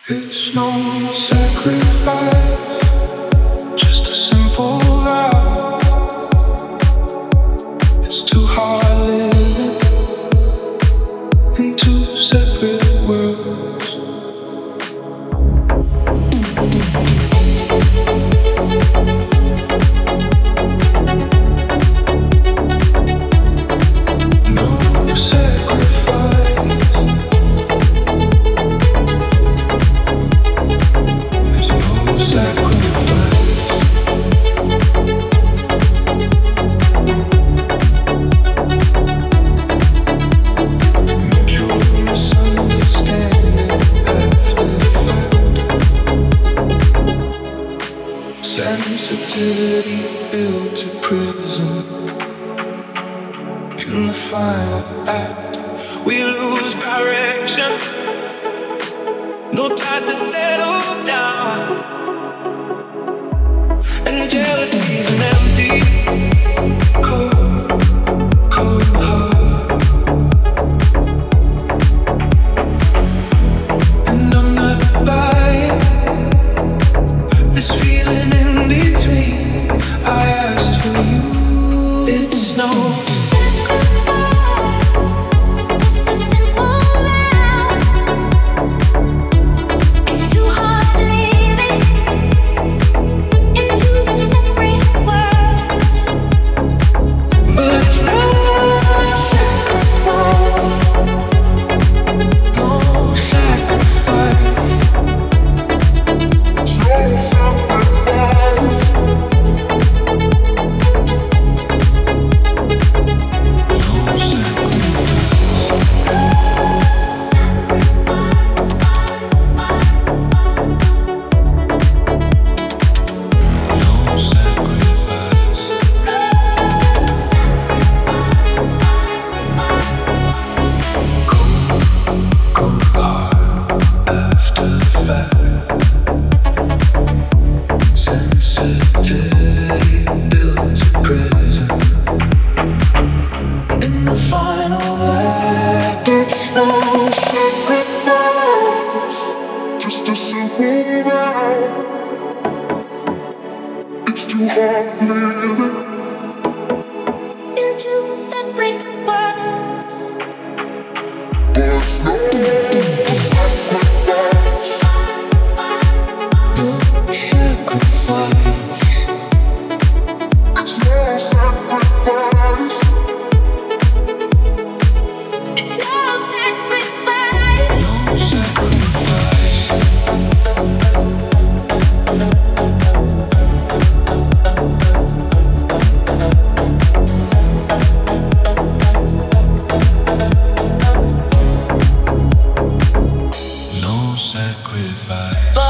It's no sacrifice, just a simple vow. It's too hard living in two separate worlds. No sacrifice. There's no sacrifice. Mutual misunderstanding after the fact. Sensitivity built to prison. In the final act, we lose direction. No ties to settle down, and jealousy's an empty, cold heart. And I'm not buying this feeling in between. I asked for you. It's no sacrifice.